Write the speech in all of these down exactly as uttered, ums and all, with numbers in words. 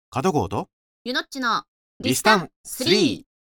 角郷とゆのっちのリスタンスリー。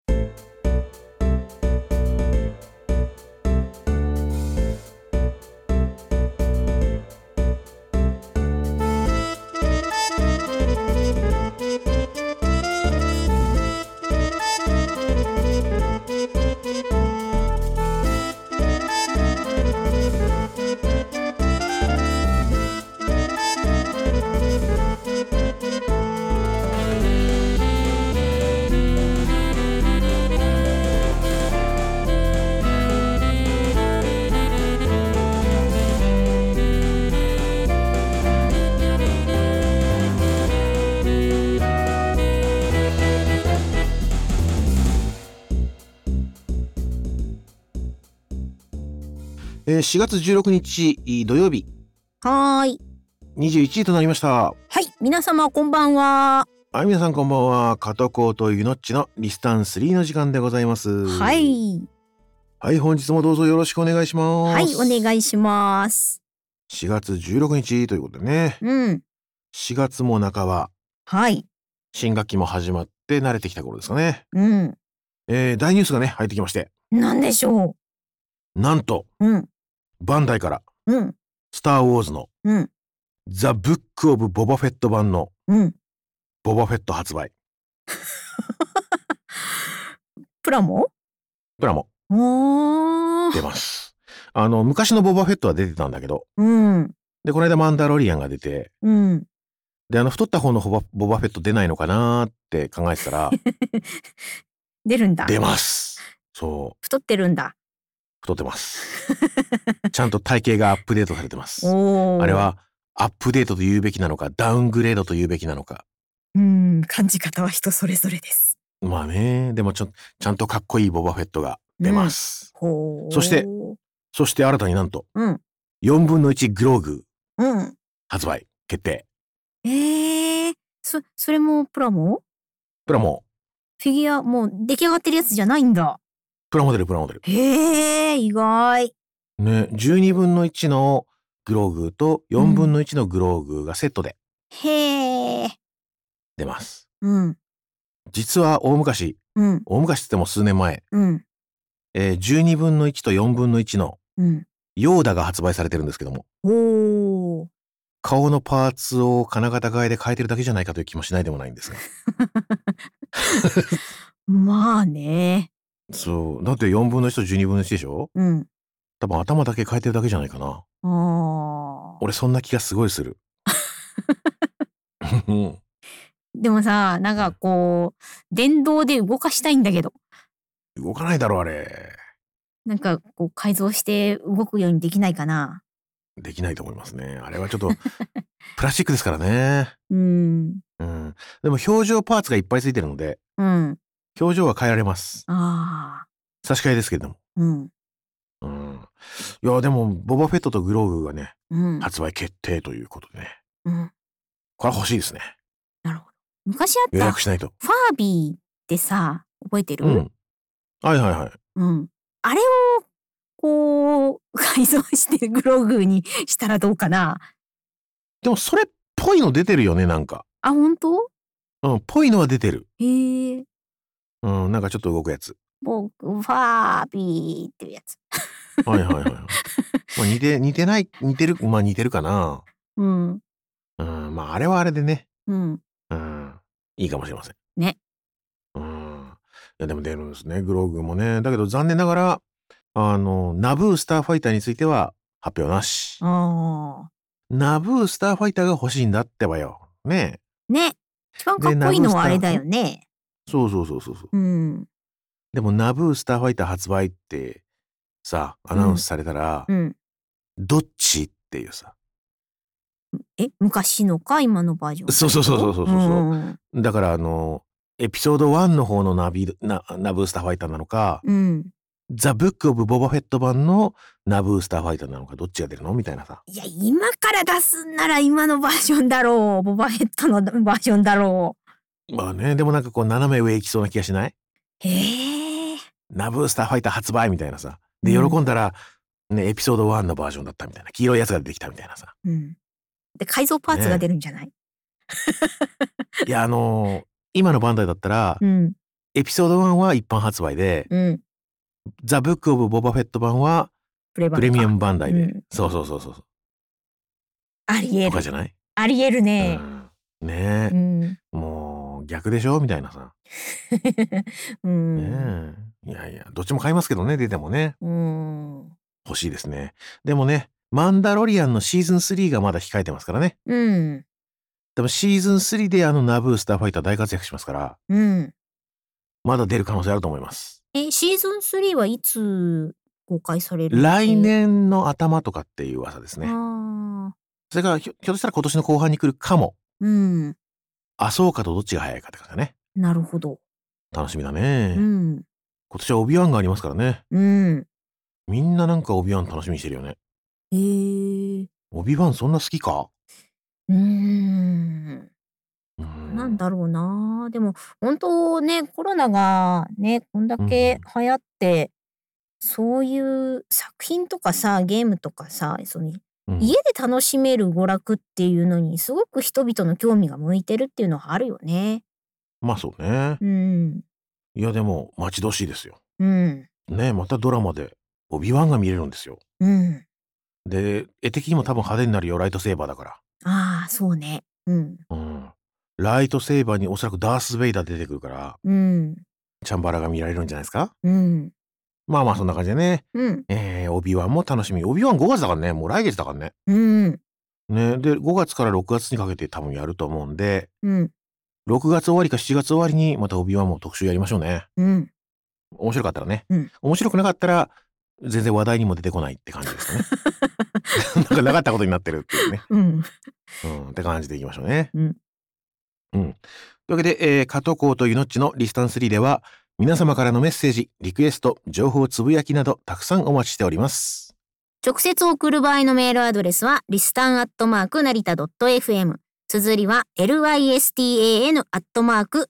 えー、しがつじゅうろくにち土曜日、 はーいにじゅういちじとなりました。 はい、皆様こんばんは。 はい、皆さんこんばんは。角郷とゆのっちのリスタンスリーの時間でございます。 はいはい、本日もどうぞよろしくお願いします。 はい、お願いします。 しがつじゅうろくにちということでね、 うんしがつも半ば、 はい新学期も始まって慣れてきた頃ですかね。 うんえー、大ニュースがね入ってきまして、 なんでしょなんとう。うんバンダイからうんスターウォーズのうんザ・ブック・オブ・ボバフェット版のうんボバフェット発売。 プラモプラモおー出ます。あの昔のボバフェットは出てたんだけど、 うんでこの間マンダロリアンが出て、 うんであの太った方のボバボバフェット出ないのかなーって考えてたら出るんだ。 出ます。そう、 太ってるんだ。 太ってますちゃんと体型がアップデートされてます。 おーあれはアップデートと言うべきなのかダウングレードと言うべきなのか、 うん感じ方は人それぞれです。 まあね、でもちょちゃんとかっこいいボバフェットが出ます、 うん、ほーそしてそして新たになんと、 うん、 よんぶんのいちグローグうん発売決定。 えー、そそれもプラモ？ プラモフィギュアもう出来上がってるやつじゃないんだ。 プラモデルプラモデルへえ、意外。 ね、じゅうにぶんのいちのグローグとよんぶんのいちのグローグがセットでへえ。 出ます。 うん。 実は大昔、 うん。 大昔って言っても数年前、 うん。 えー、じゅうにぶんのいちとよんぶんのいちのヨーダが発売されてるんですけども、 おー。 顔のパーツを金型替えで変えてるだけじゃないかという気もしないでもないんですがまあね。 そうだってよんぶんのいちとじゅうにぶんのいちでしょ。 うん。 多分頭だけ変えてるだけじゃないかな。 あー。 俺そんな気がすごいするでもさ、なんかこう電動で動かしたいんだけど、 動かないだろあれ。 なんかこう改造して動くようにできないかな。 できないと思いますね。あれはちょっとプラスチックですからね。 うん。 うん。でも表情パーツがいっぱいついてるので、 うん。 表情は変えられます。 ああ。 差し替えですけれども。 うん。 うん。いやでもボバフェットとグローグがね、 うん。 発売決定ということでね。 うん。 これ欲しいですね。 なるほど。昔あった予約しないと。 ファービーってさ、覚えてる？ うん。はいはいはい。 うん。あれをこう改造してグローグにしたらどうかな。 でもそれっぽいの出てるよね、なんか。 あ、本当？ うん、ぽいのは出てる。 へえ。 うん、なんかちょっと動くやつ。 僕ファービーっていうやつ。 はいはいはいはい。まあ似て似てない似てるまあ似てるかな。 うん。 うん、まああれはあれでね。 うん。 うん、いいかもしれません。 ね。 うん。いやでも出るんですね、グローグもね。だけど残念ながら、あのナブースターファイターについては発表なし。 ああ。 ナブースターファイターが欲しいんだってばよ。ねえ。 ね。一番かっこいいのはあれだよね。 そうそうそうそうそう。 うん。 でもナブースターファイター発売ってさ、アナウンスされたら、 うん。 どっちっていうさ。 え、昔のか今のバージョン？ そうそうそうそうそうそう。 うんだからあのエピソードワンの方のナビなナブースターファイターなのか、 うん。 ザ・ブック・オブ・ボバフェット版のナブースターファイターなのか、どっちが出るのみたいなさ。 いや、今から出すんなら今のバージョンだろう。ボバフェットのバージョンだろう。まあね、でもなんかこう斜め上行きそうな気がしない？ へえ。 ナブースターファイター発売みたいなさ。で、喜んだら、ね、エピソードワンのバージョンだったみたいな。黄色いやつが出てきたみたいなさ。 うん。で、改造パーツが出るんじゃない？ね、 いやあのー、今のバンダイだったら、 うん。 エピソードワンは一般発売で、 うん。 ザ・ブック・オブ・ボバフェット版はプレ版か。 プレミアムバンダイで、 うん、 そうそうそうそう。 ありえる。 とかじゃない？ ありえるね。 うん、ねえ、 うん、 もう逆でしょみたいなさ。 うん、 ねえ、いやいや、どっちも買いますけどね、出てもね。 うん、 欲しいですね。でもね、マンダロリアンのシーズンスリーがまだ控えてますからね。 うん、 でもシーズンスリーであのナブースターファイター大活躍しますから、 うん。 まだ出る可能性あると思います。 え、シーズンスリーはいつ公開されるの？ 来年の頭とかっていう噂ですね。 ああ、 それからひょひょっとしたら今年の後半に来るかも。 うん、 あ、そうかとどっちが早いかって感じだね。 なるほど。 楽しみだうね。 ん、 今年はオビワンがありますからね。 うん。 みんななんかオビワン楽しみにしてるよね。 へえ。 オビワンそんな好きか？ うーん。 うなんん。 だろうな。でも、本当ね、コロナがね、こんだうんうけん。 流行って、そういう作品とかさ、ゲームとかさ、その、 うん。 家で楽しめる娯楽っていうのにすごく人々の興味が向いてるっていうのはあるよね。 まあそうね。 うん。 いやでも待ち遠しいですよ。 うん。 ね、またドラマでオビワンが見れるんですよ。 うん。 で、絵的にも多分派手になるよ、ライトセーバーだから。 ああ、そうね。うん。 うん。ライトセーバーにおそらくダース・ベイダー出てくるから、 うん。 チャンバラが見られるんじゃないですか？ うん。 まあまあそんな感じでね。 うん。 えー、オビワンも楽しみ。オビワンごがつだからね、もう来月だからね。 うん。 ね、で、ごがつからろくがつにかけて多分やると思うんで、 うん。 ろくがつ終わりかしちがつ終わりにまたオビワンも特集やりましょうね。 うん。 面白かったらね。 うん。 面白くなかったら、全然話題にも出てこないって感じですかね。なんかなかったことになってるっていうね。 うん。 うん、って感じでいきましょうね。 うん。 うん。というわけで、えー、加藤コーとゆのっちのリスタンスリーでは、皆様からのメッセージ、リクエスト、情報つぶやきなど、たくさんお待ちしております。 直接送る場合のメールアドレスは、リスタンアットマーク成田 .fm。綴りは、listan アットマーク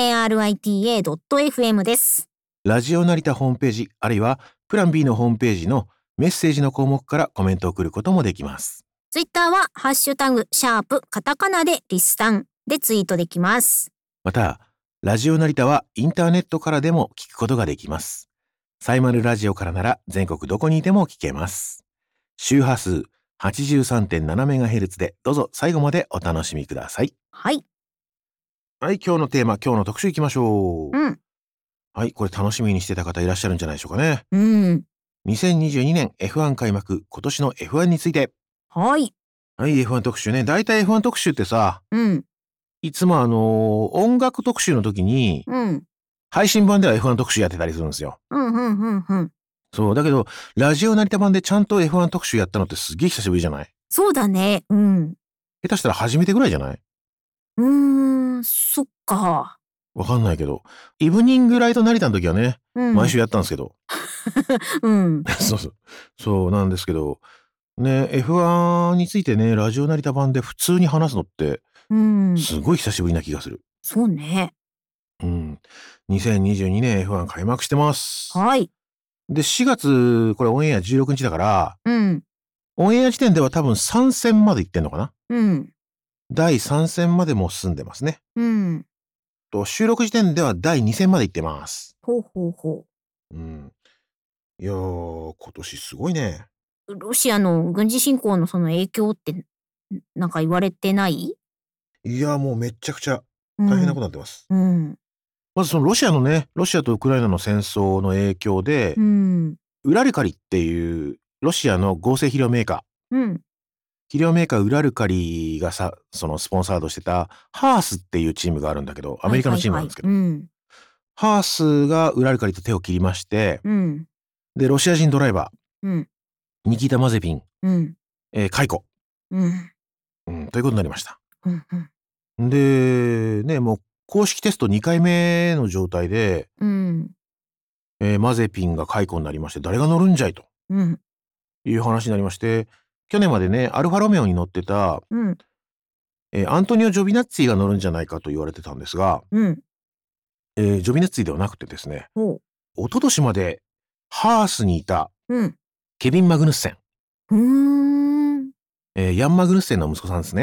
narita.fm です。 ラジオ成田ホームページ、あるいは、プラン B のホームページのメッセージの項目からコメントを送ることもできます。 ツイッターは、ハッシュタグ、シャープ、カタカナでリスタンでツイートできます。 また、ラジオ成田はインターネットからでも聞くことができます。サイマルラジオからなら全国どこにいても聞けます。周波数 はちじゅうさんてんななメガヘルツ でどうぞ最後までお楽しみください。 はい。 はい、今日のテーマ、今日の特集いきましょう。 うん。 はい、これ楽しみにしてた方いらっしゃるんじゃないでしょうかね。 うん。 にせんにじゅうにねん エフワン 開幕、今年の エフワン について。 はい。 はい、エフワン 特集ね。だいたい エフワン 特集ってさ、 うん。 いつもあのー音楽特集の時に、 うん。 配信版では エフワン 特集やってたりするんですよ。 うん、うん、うん、うん。 そう、だけど、ラジオ成田版でちゃんと エフワン 特集やったのってすげえ久しぶりじゃない？ そうだね。うん。 下手したら初めてぐらいじゃない？ うーん、そっか。 わかんないけど。イブニングライト成田の時はね、 うん。 毎週やったんですけど。 うん。 そうそう。そうなんですけど、ね、エフワン についてね、ラジオ成田版で普通に話すのって、 うん。 すごい久しぶりな気がする。 そうね。 うん。にせんにじゅうにねん エフワン 開幕してます。 はい。 で、しがつ、これオンエアじゅうろくにちだから、 うん。 オンエア時点では多分さん戦まで行ってんのかな？ うん。 だいさん戦までもう進んでますね。 うん。 と、収録時点ではだいに戦まで行ってます。 ほうほうほうん。いやー、今年すごいね。 う。ロシアの軍事侵攻のその影響って、んなんか言われてない？ いやー、もうめっちゃくちゃうん。 大変なことになってます。 うん。 まずそのロシアのね、ロシアとウクライナの戦争の影響で、 うん。 ウラルカリっていうロシアの合成肥料メーカー、 うん。 肥料メーカーウラルカリがさ、そのスポンサードしてたハースっていうチームがあるんだけど、アメリカのチームなんですけど、 はいはいはい。うん。 ハースがウラルカリと手を切りまして、 うん。 で、ロシア人ドライバうん。 ー、ニキータ・マゼピン、 うん。 えー解雇、 うん。 うん、ということになりました。 うんうん。 で、ね、もう公式テストにかいめの状態で、 うん。 えーマゼピンが解雇になりまして、誰が乗るんじゃいとうん。 いう話になりまして、去年までね、アルファロメオに乗ってた、 うん。 えーアントニオ・ジョビナッツィが乗るんじゃないかと言われてたんですが、 うん。 えージョビナッツィではなくてですね、 ほう。 一昨年までハースにいたうん。 ケビン・マグヌッセン、 うーん。 えーヤン・マグヌッセンの息子さんですね。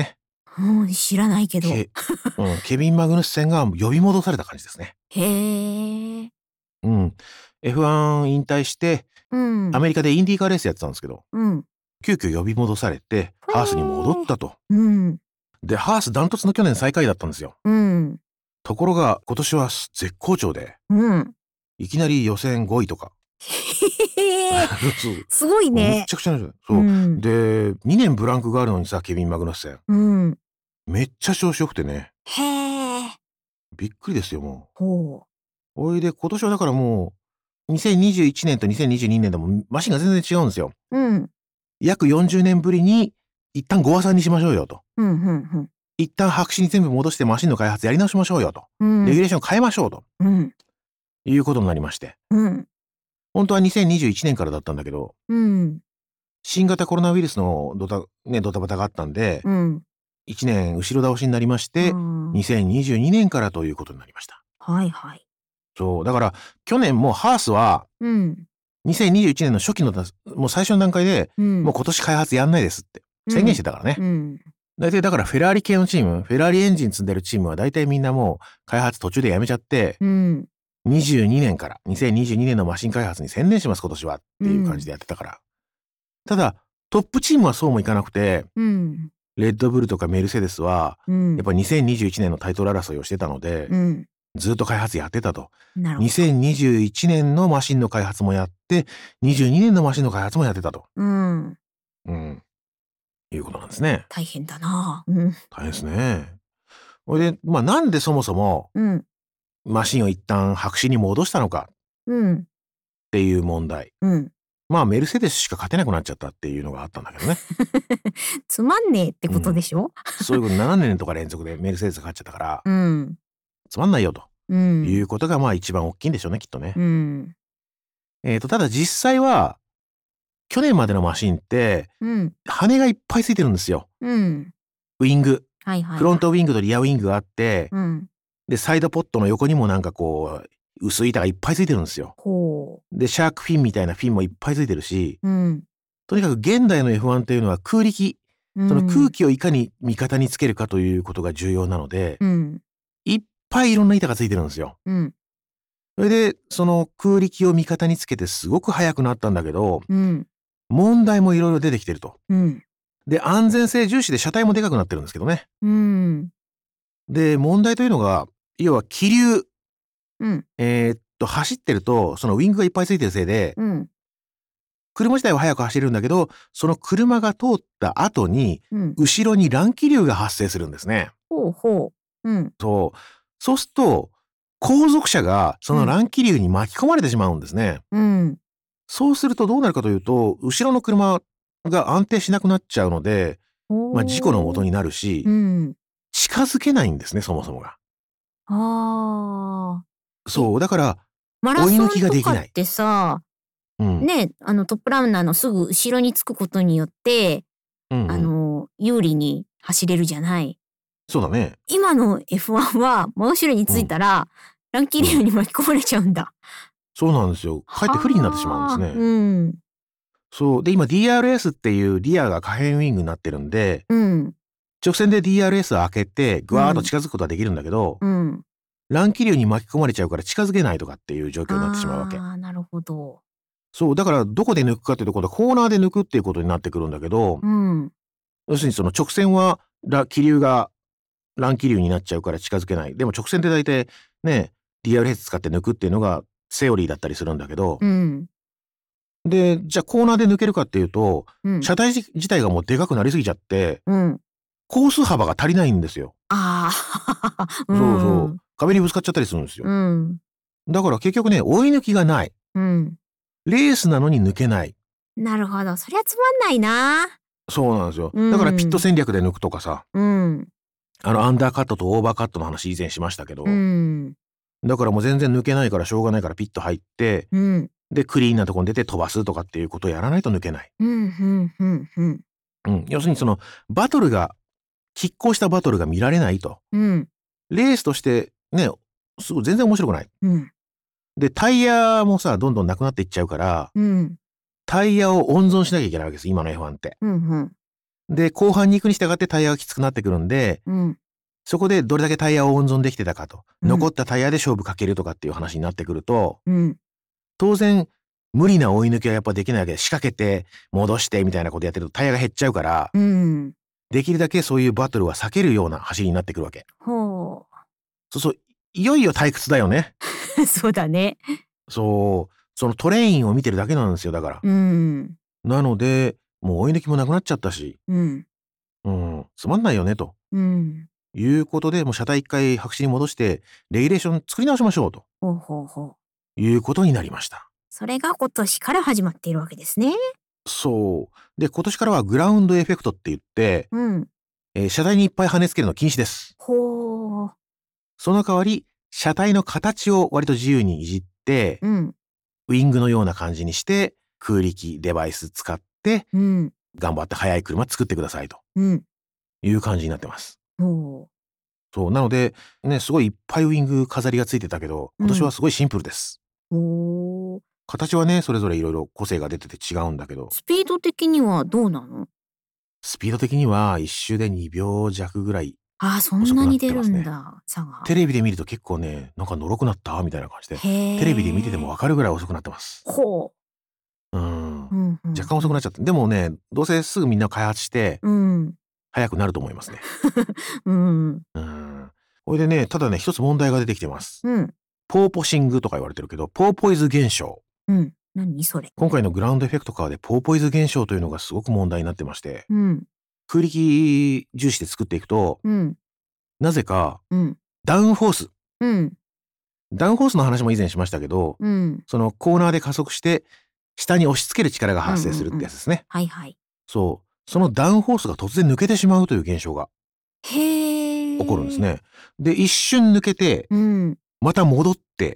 うん、知らないけど。 ケ、うん、ケビン・マグヌッセンが呼び戻された感じですね。 へえ。 うん。エフワン 引退して、 うん。 アメリカでインディーカーレースやってたんですけど、 うん。 急遽呼び戻されて、ハースに戻ったと。 うん。 で、ハースダントツの去年最下位だったんですよ。 うん。 ところが、今年は絶好調で、 うん。 いきなり予選ごいとか。 へえ。 そう。 すごいむっね。 ちゃくちゃなんですよ。そう。 うん。 で、にねんブランクがあるのにさ、ケビン・マグヌッセン。 うん。 めっちゃ調子良くてね。 へえ。 びっくりですよ、もほう。おいで、今年はだからもう、にせんにじゅういちねんとにせんにじゅうにねんでもマシンが全然違うんですよ。 う。うん。 約よんじゅうねんぶりに、一旦ごわさんにしましょうよと。 うん、うん、うん。 一旦白紙に全部戻してマシンの開発やり直しましょうよと。 うん。 レギュレーション変えましょうと。 うん。 いうことになりまして。 うん。 本当はにせんにじゅういちねんからだったんだけど、 うん。 新型コロナウイルスのドタ、ね、ドタバタがあったんで、 うん。 いちねん後ろ倒しになりまして、 うん。 にせんにじゅうにねんからということになりました。 はいはい。 そう。だから、去年もハースは、 うん。 にせんにじゅういちねんの初期のだ、もう最初の段階で、 うん。 もう今年開発やんないですって宣言してたからね。 うん。 大体だからフェラーリ系のチーム、フェラーリエンジン積んでるチームは大体みんなもう開発途中でやめちゃって、 うん。 にじゅうにねんからにせんにじゅうにねんのマシン開発に専念します今年はっていう感じでやってたから。ただ、トップチームはそうもいかなくて、 うん。 レッドブルとかメルセデスは、 うん。 やっぱにせんにじゅういちねんのタイトル争いをしてたので、 うん。 ずっと開発やってたと。 なるほど。 にせんにじゅういちねんのマシンの開発もやって、にじゅうにねんのマシンの開発もやってたと。 うん。 うん。いうことなんですね。 大変だな。うん。 大変ですね。それで、まあなんでそもそも、 うん。 マシンを一旦白紙に戻したのかうん。 っていう問題。 うん。 まあメルセデスしか勝てなくなっちゃったっていうのがあったんだけどね。 つまんねえってことでしょ、 そういうことななねんとか連続でメルセデスが勝っちゃったから、 うん。 つまんないよとうん。 いうことがまあ一番大きいんでしょうね、きっとね。 うん。 えっと、ただ実際は、去年までのマシンって、 うん。 羽がいっぱいついてるんですよ。 うん。 ウィング。 はいはいはい。 フロントウィングとリアウィングがあって、 うん。 で、サイドポットの横にもなんかこう、薄い板がいっぱいついてるんですよ。 ほで、シャークフィンみたいなフィンもいっぱいついてるし、 う。うん。 とにかく現代の エフワン っていうのは空力、 うん。 その空気をいかに味方につけるかということが重要なので、 うん。 いっぱいいろんな板がついてるんですよ。 うん。 それで、その空力を味方につけてすごく速くなったんだけど、 うん。 問題もいろいろ出てきてると。 うん。 で、安全性重視で車体もでかくなってるんですけどね。 うん。 で、問題というのが、要は気流、 うん。 えーっと、走ってると、そのウィングがいっぱいついてるせいで、 うん。 車自体は速く走れるんだけど、その車が通った後に、 うん。 後ろに乱気流が発生するんですね。 ほうほう。うん。 そう。そうすると、後続車がその乱気流に巻き込まれてしまうんですね。 うん。 そうするとどうなるかというと、後ろの車が安定しなくなっちゃうので、まあ事故の元になるし、 うん。 近づけないんですね、そもそもが。 ああ。 そう。だから、 マラソン追い抜きができないとかってさ、 うん。 ね、あのトップランナーのすぐ後ろにつくことによって、 うんうんあの、有利に走れるじゃない。 そうだね。 今の エフワン は真後ろについたら、乱気流に巻き込まれちゃうんだ。 そうなんですよ。かえって不利になってしまうんですね。 うん。 そう。で、今 ディーアールエス っていうリアが可変ウィングになってるんで、 うん。 直線で ディーアールエス を開けて、ぐわーっと近づくことはできるんだけど、 うん。 乱気流に巻き込まれちゃうから近づけないとかっていう状況になってしまうわけ。 ああ、なるほど。 そう。だからどこで抜くかっていうところでコーナーで抜くっていうことになってくるんだけど、 うん。 要するにその直線はら気流が乱気流になっちゃうから近づけない。でも直線って大体ね、ディーアールエス 使って抜くっていうのがセオリーだったりするんだけど、 うん。 で、じゃあコーナーで抜けるかっていうと、 うん。 車体自体がもうでかくなりすぎちゃって、 うん。 コース幅が足りないんですよ。 ああ。 そうそう。壁にぶつかっちゃったりするんですよ。 うん。 だから結局ね、追い抜きがない。 うん。 レースなのに抜けない。 なるほど。そりゃつまんないな。 そうなんですよ。 うんだからピット戦略で抜くとかさ、 うん。 あのアンダーカットとオーバーカットの話以前しましたけど、 うん。 だからもう全然抜けないからしょうがないからピット入って、 うん。 で、クリーンなとこに出て飛ばすとかっていうことをやらないと抜けない。 うん。うん。うん。うん。 うん。要するにその、バトルが、拮抗したバトルが見られないと。 うん。 レースとしてね、すごい全然面白くない。 うん。 で、タイヤもさ、どんどんなくなっていっちゃうから、 うん。 タイヤを温存しなきゃいけないわけです、今の エフワン って。 うん。 で後半に行くに従ってタイヤがきつくなってくるんで、 うん、 そこでどれだけタイヤを温存できてたかと、 うん残ったタイヤで勝負かけるとかっていう話になってくると、 うん、 当然無理な追い抜きはやっぱできないわけで、仕掛けて戻してみたいなことやってるとタイヤが減っちゃうから、 うん、 できるだけそういうバトルは避けるような走りになってくるわけ。 ほそうそう、いよいよ退屈だよね。 う。そうだね。 そう、そのトレインを見てるだけなんですよ、だから。 うん、 なので、もう追い抜きもなくなっちゃったし、 うん、 うん、つまんないよね、とうん。 いうことで、もう車体一回白紙に戻して、レギュレーション作り直しましょうとほうほうほう。 いうことになりました。 それが今年から始まっているわけですね。 そう。で、今年からはグラウンドエフェクトって言って、 うん。 えー車体にいっぱい跳ねつけるの禁止です。 ほう。 その代わり、車体の形を割と自由にいじって、 うん、 ウィングのような感じにして、空力デバイス使って、 うん、 頑張って速い車作ってくださいとうん。 いう感じになってます。 ほそう。なので、ね、すごいいっぱいウィング飾りがついてたけど、今年はすごいシンプルです。 う。ほう。 形はね、それぞれいろいろ個性が出てて違うんだけど、 スピード的にはどうなの？ スピード的にはいっ周でにびょう弱ぐらい。 ああ、そんなに出るんだ、差が。 テレビで見ると結構ね、なんかのろくなったみたいな感じで、 へえ。 テレビで見ててもわかるぐらい遅くなってます。 ほうん。 う。うんうん、 若干遅くなっちゃって。でもね、どうせすぐみんな開発して、 うん。 速くなると思いますね。 うん。 うん。これでね、ただね、一つ問題が出てきてます。 うん。 ポーポシングとか言われてるけど、ポーポイズ現象。 うん。何それ？ 今回のグラウンドエフェクトカーでポーポイズ現象というのがすごく問題になってまして、 うん。 空力重視で作っていくと、 うん。 なぜかうん。 ダウンフォース。 うん。 ダウンフォースの話も以前しましたけど、 うん。 そのコーナーで加速して下に押し付ける力が発生するってやつですね。 はいはい。 そう。そのダウンフォースが突然抜けてしまうという現象がへえ。 起こるんです。ね。で、一瞬抜けて、 うん。 また戻って、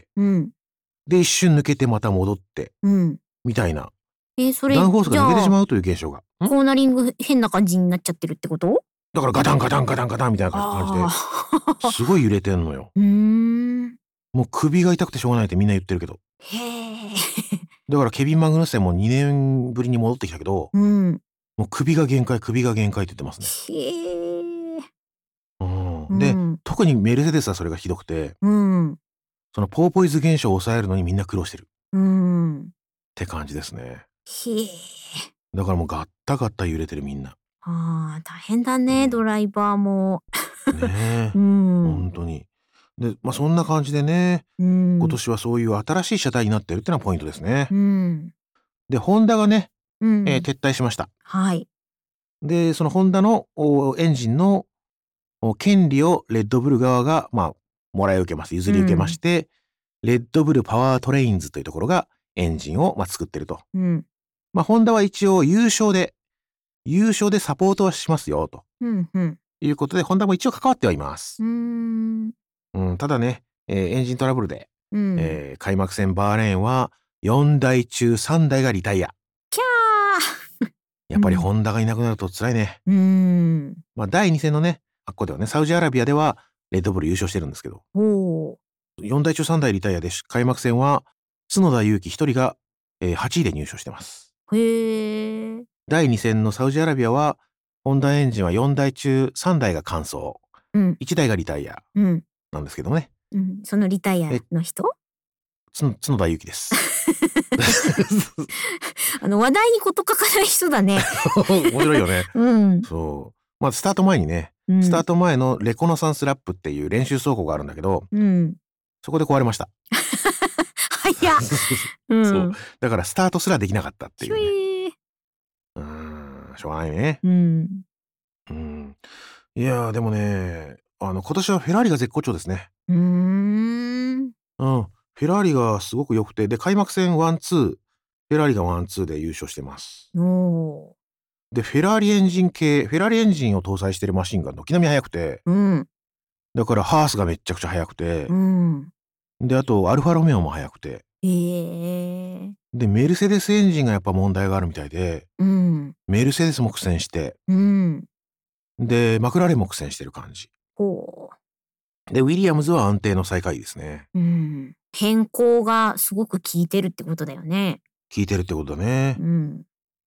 うん。 で、一瞬抜けてまた戻って、 うん。 みたいな。 えー、それ、 ダウンフォースじゃあ、 が抜けてしまうという現象が。んコーナリング変な感じになっちゃってるってこと？ だからガタンガタンガタンガタンみたいな感じで、 ああ。 すごい揺れてんのよ。 うーん。 もう首が痛くてしょうがないってみんな言ってるけど。 へえ。 だからケビン・マグヌッセンもにねんぶりに戻ってきたけど、 うん。 もう首が限界、首が限界って言ってますね。 へえ。 うん。で、 うん。 特にメルセデスはそれがひどくて、 うん。 そのポーポイズ現象を抑えるのにみんな苦労してるっうん。 て感じですね。 へえ。 だからもうガッタガッタ揺れてるみんな。 ああ、大変だね、 うんドライバーも。 ねえ。 うん。 本当に。で、まあそんな感じでね、 うん。 今年はそういう新しい車体になってるってのはポイントですね。 うん。 で、ホンダがね、 うん。 えー撤退しました。 はい。 で、そのホンダのおエンジンのお権利をレッドブル側が、まあ、もらい受けます。譲り受けまして、レッドブルパワートレインズというところがエンジンを、まあ、作ってると。 うん。 まあ、ホンダは一応優勝で、優勝でサポートはしますよ、とうんうん。 いうことで、ホンダも一応関わってはいます。 うーん。 うん、ただね、えーエンジントラブルで、 うん。 えー開幕戦バーレーンはよんだい中さんだいがリタイア。 キャー。 やっぱりうんホンダがいなくなると辛いね。 うーん。 まあ、だいに戦のね、あっこではね、サウジアラビアではレッドブル優勝してるんですけど、 おー。 よんだい中さんだいリタイアで開幕戦は角田裕樹ひとりが、えーはちいで入賞してます。 へえ。 だいに戦のサウジアラビアはホンダエンジンはよんだい中さんだいが完走、 うん。 いちだいがリタイアうん。 なんですけどね。 うん。そのリタイアの人？ つ角田裕樹です。 あの、話題に事欠かない人だね。 面白いよね。 うん。 そう。まあ、スタート前にね、 うん。 スタート前のレコノサンスラップっていう練習走行があるんだけど、 うん。 そこで壊れました。 早っ。うそう。 ん。 だからスタートすらできなかったってひょいうね。 えー。 うーん、しょうがないね。 うん。 うん。いやー、でもね、あの、今年はフェラーリが絶好調ですね。 うーん。 うん。フェラーリがすごく良くて、で、開幕戦ワンツー、フェラーリがワンツーで優勝してます。 おー。 で、フェラーリエンジン系、フェラーリエンジンを搭載してるマシンが軒並み速くて、 うん。 だからハースがめっちゃくちゃ速くてう、ん。 で、あとアルファロメオも速くて、 ええー。 で、メルセデスエンジンがやっぱ問題があるみたいで、 うん。 メルセデスも苦戦して、 うん。 で、マクラーレンも苦戦してる感じ。 ほで、ウィリアムズは安定の最下位ですね。 う。うん。変更がすごく効いてるってことだよね。 効いてるってことだね。 うん。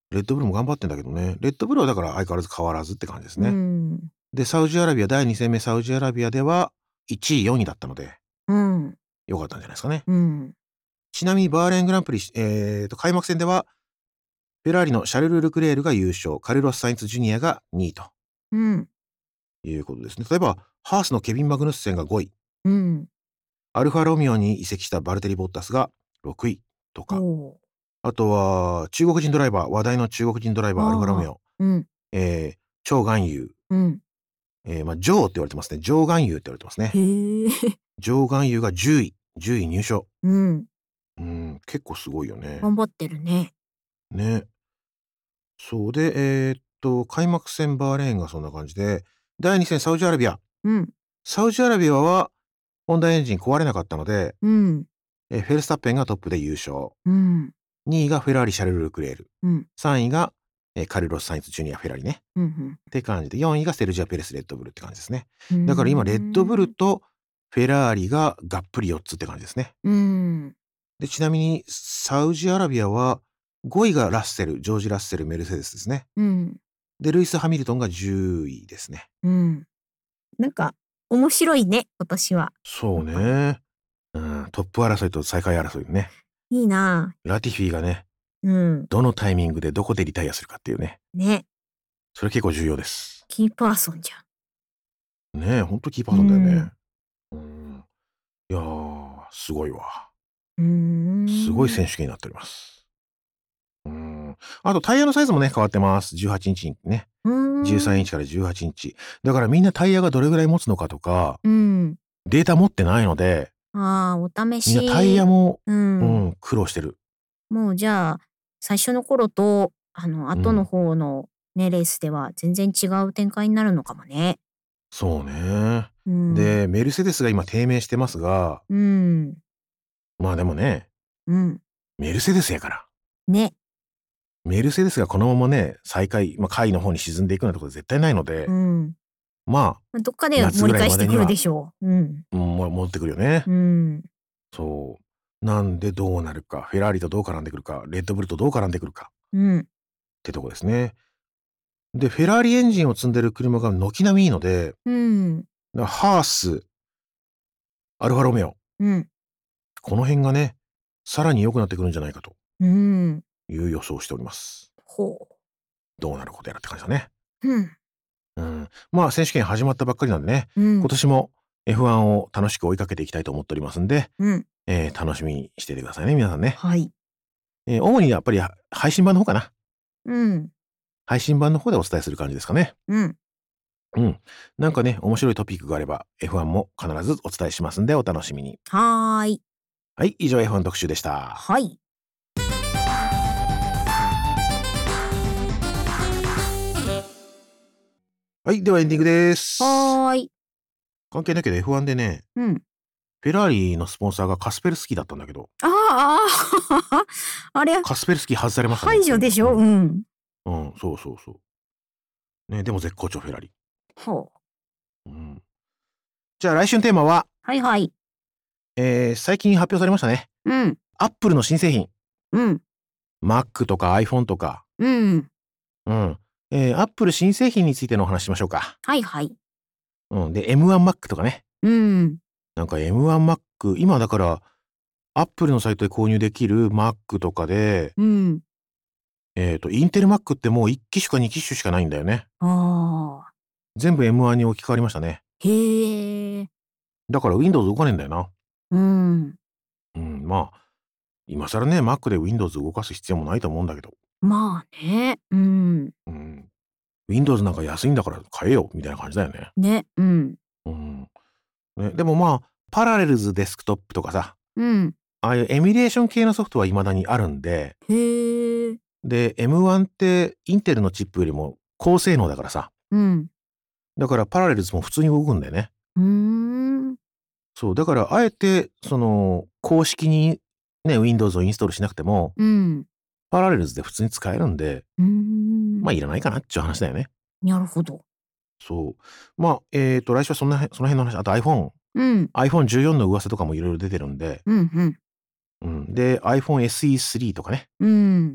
レッドブルも頑張ってんだけどね。レッドブルはだから相変わらず変わらずって感じですね。 うん。 で、サウジアラビアだいに戦目サウジアラビアではいちいよんいだったので、 うん。 良かったんじゃないですかね。 うん。 ちなみにバーレーングランプリ、えーと、開幕戦では、フェラーリのシャルル・ルクレールが優勝、カルロス・サインツ・ジュニアがにいとうん。 いうことですね。例えば、ハースのケビン・マグヌッセンがごい、 うん。 アルファロミオに移籍したバルテリ・ボッタスがろくいとか、 おあとは中国人ドライバー、話題の中国人ドライバー、アルファロミあ。 オ、 うん。 えー、張元優、 うん。 えー、まあ、ジョーって言われてますね。張元優って言われてますね。 へえ。 張元優がじゅうい、じゅうい入賞。 うん。 うん、結構すごいよね。 頑張ってるね。 ね。そうで、えーっと、開幕戦バーレーンがそんな感じで、だいに戦サウジアラビア。 うん。 サウジアラビアは、ホンダエンジン壊れなかったので、 うん。 えーフェルスタッペンがトップで優勝。 うん。 にいがフェラーリ・シャルル・ルクレール。 うん。 さんいが、えーカルロス・サインツ・ジュニア・フェラーリね。 うん。 って感じで、よんいがセルジア・ペレス・レッドブルって感じですね。 うん。 だから今、レッドブルとフェラーリががっぷりよっつって感じですね。 うん。 で、ちなみに、サウジアラビアは、ごいがラッセル、ジョージ・ラッセル、メルセデスですね。 うん。 で、ルイス・ハミルトンがじゅういですね。 うん。なんか、面白いね、今年は。 そうね。うん、トップ争いと最下位争いね。 いいなぁ。 ラティフィがね、 うん。 どのタイミングでどこでリタイアするかっていうね。 ね。 それ結構重要です。 キーパーソンじゃん。 ねえ、ほんとキーパーソンだよね。うん。いやー、すごいわ。 うーん。 すごい選手権になっております。うん。あとタイヤのサイズもね、変わってます。じゅうはちインチにね。 うーん。 じゅうさんインチからじゅうはちインチ。だからみんなタイヤがどれぐらい持つのかとか、 うん。 データ持ってないので、 ああ、お試し。 みんなタイヤも、 う。 うんん、苦労してる。 もうじゃあ、最初の頃と、あの、後の方のね、レースでは全然違う展開になるのかもね。 そうね。 うん。 で、メルセデスが今低迷してますが、 うん。 まあでもね、 うん。 メルセデスやから。 ね。 メルセデスがこのままね、最下位、まあ、下位の方に沈んでいくなんてことは絶対ないので、 うん。 まあ、 どっかで夏ぐらい盛り返してくるまでには、 でしょう。うん。 うん、も戻ってくるよね。 うん。 そう。なんでどうなるか、フェラーリとどう絡んでくるか、レッドブルとどう絡んでくるかうん。 ってとこですね。で、フェラーリエンジンを積んでる車が軒並みいいので、 うん。 だからハース、アルファロメオ、 うん。 この辺がね、さらに良くなってくるんじゃないかとうん。 いう予想をしております。 ほどうなることやらって感じだね。 う。うん。 うん。まあ、選手権始まったばっかりなんでね、 うん。 今年も エフワン を楽しく追いかけていきたいと思っておりますんで、 うん。 えー楽しみにしていてくださいね、皆さんね。 はい。 えー主にやっぱりは配信版の方かな。 うん。 配信版の方でお伝えする感じですかね。 うん。 うん。なんかね、面白いトピックがあれば エフワン も必ずお伝えしますんでお楽しみに。 はーい。 はい、以上 エフワン 特集でした。 はい。 はい、ではエンディングです。 はーい。 関係ないけど エフワン でね、 うん。 フェラーリのスポンサーがカスペルスキーだったんだけど、 ああ、ああ、あれ、 カスペルスキー外されましたね。 排除でしょ。 う、 うんん。 うん、そうそうそう。ね、でも絶好調フェラーリ。 ほう。 うん。じゃあ来週のテーマは、 はいはい。 えー、最近発表されましたね。 うん。 アップルの新製品。 うん。 Mac とか iPhone とか。 うん。 うん。えー、アップル新製品についてのお話しましょうか。 はいはい。 うん。で、エムワン Mac とかね。 うん。 なんか エムワン Mac、今だから、アップルのサイトで購入できる Mac とかで、 うん。 えっと、インテル Mac ってもういっ機種かに機種しかないんだよね。 ああ。 全部 エムワン に置き換わりましたね。 へえ。 だから Windows 動かねえんだよな。 うん。 うん、まあ、今更ね、Mac で Windows 動かす必要もないと思うんだけど。 まあね。うん。 うん。Windows なんか安いんだから買えよ、みたいな感じだよね。 ね。うん。 うん。ね、でもまあ、パラレルズデスクトップとかさ、 うん。 ああいうエミュレーション系のソフトは未だにあるんで、 へえ。 で、エムワン ってインテルのチップよりも高性能だからさ、 うん。 だからパラレルズも普通に動くんだよね。 うーん。 そう、だからあえて、その、公式にね、Windows をインストールしなくても、 うん。 パラレルズで普通に使えるんで、 うーん。 まあいらないかなっていう話だよね。 なるほど。 そう。まあ、えっと、来週はそんな、その辺の話、あと iPhone、 うん。 アイフォンじゅうよん の噂とかもいろいろ出てるんで、 うんうん。 うん。で、アイフォンエスイースリー とかね。 うん。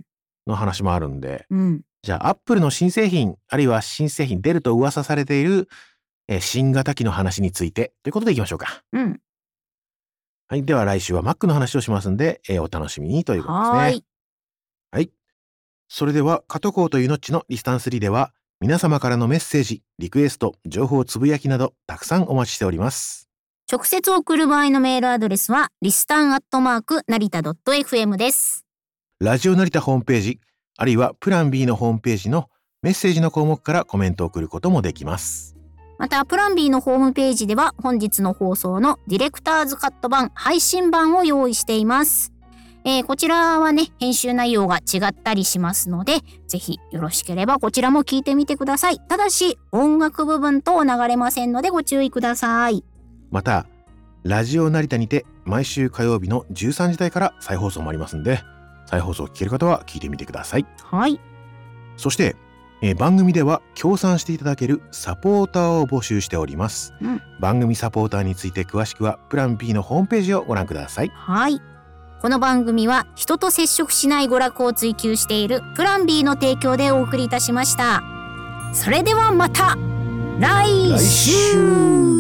の話もあるんで、 うん、 じゃあアップルの新製品あるいは新製品出ると噂されている、えー、新型機の話についてということでいきましょうか。 うん、 はい、では来週は Mac の話をしますんで、えー、お楽しみにということですね。 はい。 はい。それでは加藤浩というのっちのリスタンスリーでは皆様からのメッセージ、リクエスト、情報つぶやきなどたくさんお待ちしております。 直接送る場合のメールアドレスはリスタンアットマーク成田 .fm です。 ラジオ成田ホームページあるいはプラン B のホームページのメッセージの項目からコメントを送ることもできます。 またプラン B のホームページでは本日の放送のディレクターズカット版配信版を用意しています。えー、こちらはね編集内容が違ったりしますのでぜひよろしければこちらも聞いてみてください。ただし音楽部分と流れませんのでご注意ください。 またラジオ成田にて毎週火曜日のじゅうさんじ台から再放送もありますんで再放送を聞ける方は聞いてみてください。 はい。 そして、えー、番組では協賛していただけるサポーターを募集しております、 うん、 番組サポーターについて詳しくはプラン B のホームページをご覧ください。 はい。この番組は人と接触しない娯楽を追求しているプラン B の提供でお送りいたしました。それではまた来週。 来週